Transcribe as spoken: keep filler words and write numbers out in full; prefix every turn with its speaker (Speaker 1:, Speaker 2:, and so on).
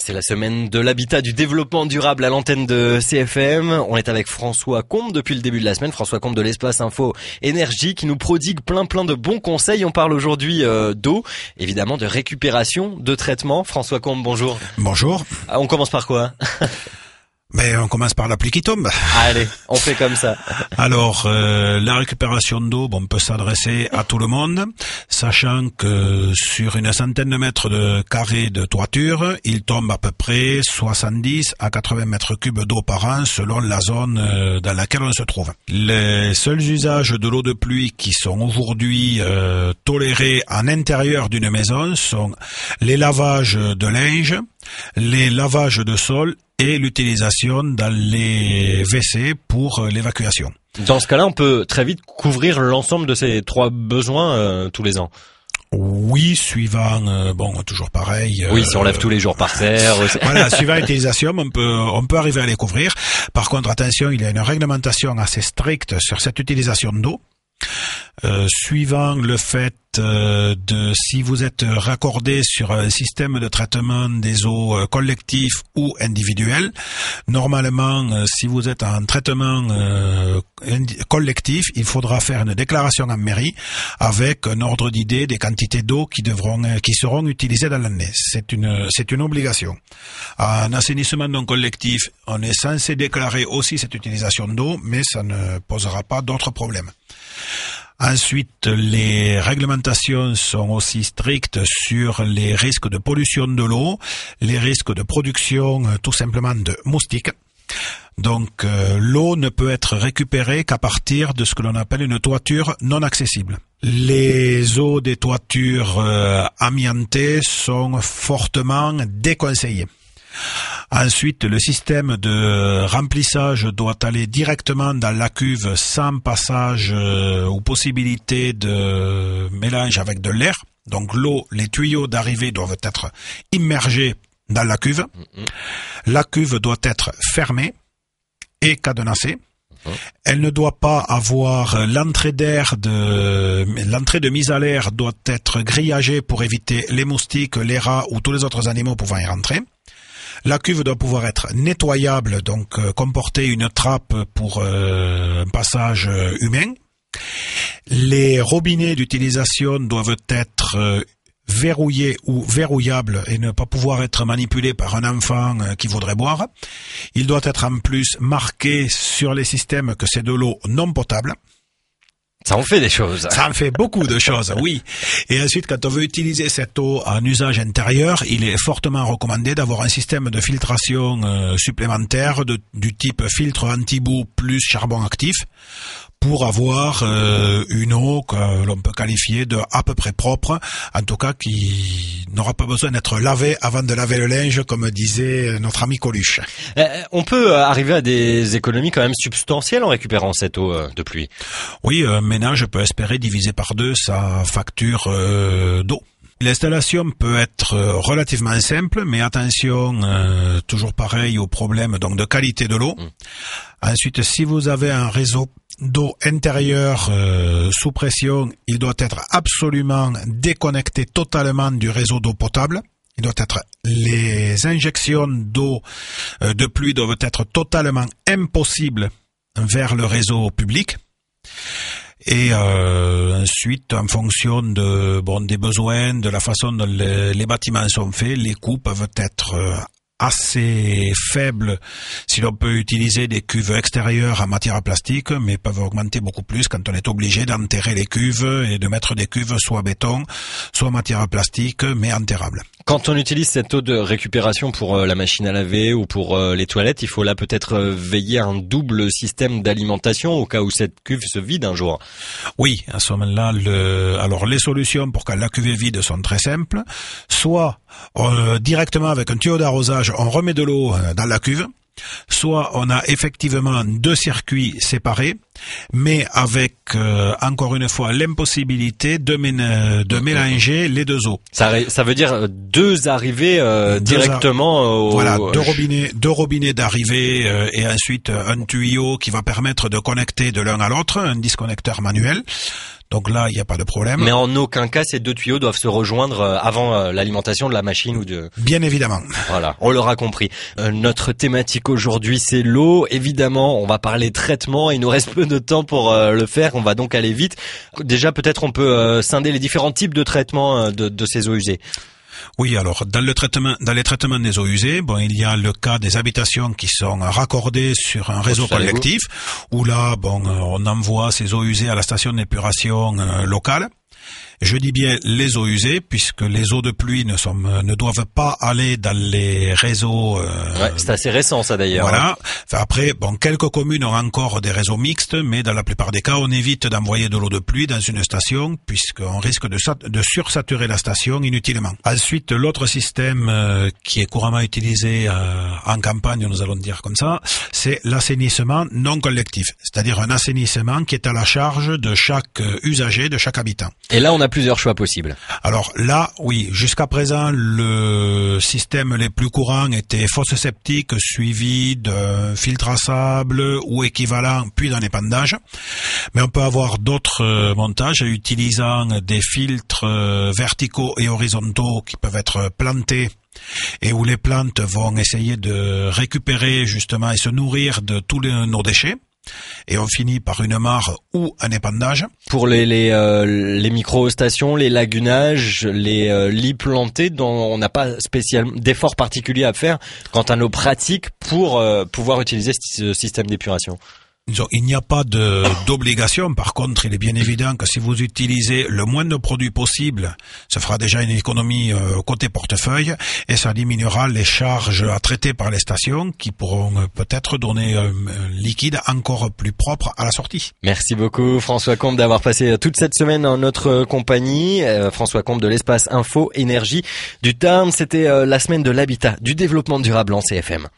Speaker 1: C'est la semaine de l'habitat, du développement durable à l'antenne de C F M. On est avec François Combe depuis le début de la semaine. François Combe de l'Espace Info Énergie qui nous prodigue plein plein de bons conseils. On parle aujourd'hui euh, d'eau, évidemment de récupération, de traitement. François Combe, bonjour.
Speaker 2: Bonjour.
Speaker 1: Ah, on commence par quoi?
Speaker 2: Mais on commence par la pluie qui tombe.
Speaker 1: Allez, on fait comme ça.
Speaker 2: Alors, euh, la récupération d'eau, bon, peut s'adresser à tout le monde, sachant que sur une centaine de mètres de carrés de toiture, il tombe à peu près soixante-dix à quatre-vingts mètres cubes d'eau par an selon la zone euh, dans laquelle on se trouve. Les seuls usages de l'eau de pluie qui sont aujourd'hui euh, tolérés en intérieur d'une maison sont les lavages de linge, les lavages de sol et l'utilisation dans les W C pour l'évacuation.
Speaker 1: Dans ce cas-là, on peut très vite couvrir l'ensemble de ces trois besoins euh, tous les ans.
Speaker 2: Oui, suivant, euh, bon, toujours pareil.
Speaker 1: Oui, si on lève
Speaker 2: euh,
Speaker 1: tous les jours par terre.
Speaker 2: Voilà, suivant l'utilisation, on peut, on peut arriver à les couvrir. Par contre, attention, il y a une réglementation assez stricte sur cette utilisation d'eau. Euh, suivant le fait euh, de si vous êtes raccordé sur un système de traitement des eaux euh, collectif ou individuel, normalement euh, si vous êtes en traitement euh, collectif, il faudra faire une déclaration en mairie avec un ordre d'idée des quantités d'eau qui devront euh, qui seront utilisées dans l'année. C'est une c'est une obligation. En assainissement non collectif, on est censé déclarer aussi cette utilisation d'eau, mais ça ne posera pas d'autres problèmes. Ensuite, les réglementations sont aussi strictes sur les risques de pollution de l'eau, les risques de production euh, tout simplement de moustiques. Donc euh, l'eau ne peut être récupérée qu'à partir de ce que l'on appelle une toiture non accessible. Les eaux des toitures euh, amiantées sont fortement déconseillées. Ensuite, le système de remplissage doit aller directement dans la cuve sans passage euh, ou possibilité de mélange avec de l'air. Donc l'eau, les tuyaux d'arrivée doivent être immergés dans la cuve. Mm-hmm. La cuve doit être fermée et cadenassée. Mm-hmm. Elle ne doit pas avoir l'entrée d'air de l'entrée de mise à l'air doit être grillagée pour éviter les moustiques, les rats ou tous les autres animaux pouvant y rentrer. La cuve doit pouvoir être nettoyable, donc euh, comporter une trappe pour euh, un passage euh, humain. Les robinets d'utilisation doivent être euh, verrouillés ou verrouillables et ne pas pouvoir être manipulés par un enfant euh, qui voudrait boire. Il doit être en plus marqué sur les systèmes que c'est de l'eau non potable.
Speaker 1: Ça en fait des choses.
Speaker 2: Ça en fait beaucoup de choses, oui. Et ensuite, quand on veut utiliser cette eau en usage intérieur, il est fortement recommandé d'avoir un système de filtration euh, supplémentaire de, du type filtre anti-boue plus charbon actif pour avoir euh, une eau que l'on peut qualifier de à peu près propre, en tout cas qui n'aura pas besoin d'être lavée avant de laver le linge, comme disait notre ami Coluche.
Speaker 1: Euh, on peut arriver à des économies quand même substantielles en récupérant cette eau de pluie.
Speaker 2: Oui, un ménage peut espérer diviser par deux sa facture euh, d'eau. L'installation peut être relativement simple, mais attention, euh, toujours pareil au problème donc de qualité de l'eau. Mmh. Ensuite, si vous avez un réseau d'eau intérieure euh, sous pression, il doit être absolument déconnecté totalement du réseau d'eau potable. Il doit être les injections d'eau euh, de pluie doivent être totalement impossibles vers le réseau public. Et euh, ensuite, en fonction de bon des besoins, de la façon dont les, les bâtiments sont faits, les coûts peuvent être euh, assez faibles si l'on peut utiliser des cuves extérieures en matière plastique, mais peuvent augmenter beaucoup plus quand on est obligé d'enterrer les cuves et de mettre des cuves soit béton, soit en matière plastique, mais enterrables.
Speaker 1: Quand on utilise cette eau de récupération pour euh, la machine à laver ou pour euh, les toilettes, il faut là peut-être euh, veiller à un double système d'alimentation au cas où cette cuve se vide un jour.
Speaker 2: Oui, à ce moment-là, le... alors les solutions pour quand la cuve est vide sont très simples. Soit euh, directement avec un tuyau d'arrosage, on remet de l'eau dans la cuve. Soit on a effectivement deux circuits séparés, mais avec euh, encore une fois l'impossibilité de, mé- de mélanger les deux eaux.
Speaker 1: Ça, ça veut dire deux arrivées euh, deux directement
Speaker 2: ar-
Speaker 1: au...
Speaker 2: Voilà, deux robinets, deux robinets d'arrivée euh, et ensuite un tuyau qui va permettre de connecter de l'un à l'autre, un disconnecteur manuel. Donc là, il n'y a pas de problème.
Speaker 1: Mais en aucun cas, ces deux tuyaux doivent se rejoindre avant l'alimentation de la machine ou de...
Speaker 2: Bien évidemment.
Speaker 1: Voilà, on l'aura compris. Euh, notre thématique aujourd'hui, c'est l'eau. Évidemment, on va parler traitement. Il nous reste peu de temps pour euh, le faire. On va donc aller vite. Déjà, peut-être on peut euh, scinder les différents types de traitements euh, de, de ces eaux usées.
Speaker 2: Oui, alors dans le traitement, dans les traitements des eaux usées, bon, il y a le cas des habitations qui sont raccordées sur un réseau collectif, où là, bon, on envoie ces eaux usées à la station d'épuration euh, locale. Je dis bien les eaux usées, puisque les eaux de pluie ne sont, ne doivent pas aller dans les réseaux. Euh,
Speaker 1: ouais, c'est assez récent ça d'ailleurs.
Speaker 2: Voilà. Enfin, après, bon, quelques communes ont encore des réseaux mixtes, mais dans la plupart des cas, on évite d'envoyer de l'eau de pluie dans une station, puisqu'on risque de, de sursaturer la station inutilement. Ensuite, l'autre système euh, qui est couramment utilisé euh, en campagne, nous allons dire comme ça, c'est l'assainissement non collectif, c'est-à-dire un assainissement qui est à la charge de chaque usager, de chaque habitant.
Speaker 1: Et là, on a plusieurs choix possibles.
Speaker 2: Alors là, oui, jusqu'à présent, le système les plus courants était fosse septique suivi d'un filtre à sable ou équivalent, puis d'un épandage. Mais on peut avoir d'autres montages utilisant des filtres verticaux et horizontaux qui peuvent être plantés et où les plantes vont essayer de récupérer justement et se nourrir de tous les, nos déchets. Et on finit par une mare ou un épandage.
Speaker 1: Pour les les, euh, les micro-stations, les lagunages, les euh, lits plantés, dont on n'a pas spécialement d'efforts particuliers à faire quant à nos pratiques pour euh, pouvoir utiliser ce système d'épuration.
Speaker 2: Il n'y a pas de, d'obligation. Par contre, il est bien évident que si vous utilisez le moins de produits possible, ça fera déjà une économie euh, côté portefeuille et ça diminuera les charges à traiter par les stations qui pourront euh, peut-être donner un euh, liquide encore plus propre à la sortie.
Speaker 1: Merci beaucoup François Combe d'avoir passé toute cette semaine en notre compagnie. Euh, François Combe de l'espace Info Énergie du Tarn. C'était euh, la semaine de l'habitat, du développement durable en C F M.